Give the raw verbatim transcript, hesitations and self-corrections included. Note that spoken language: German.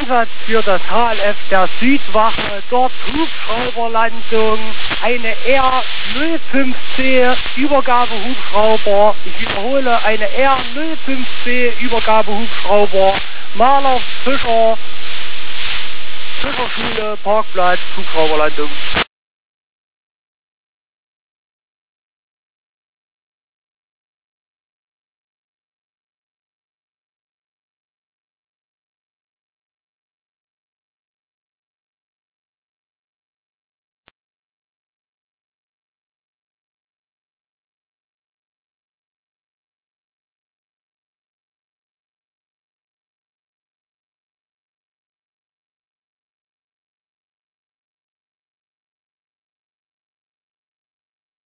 Einsatz für das H L F der Südwache, dort Hubschrauberlandung, eine R null fünf C Übergabehubschrauber, ich wiederhole, eine R null fünf C Übergabehubschrauber, Maler Fischer, Fischerschule, Parkplatz, Hubschrauberlandung.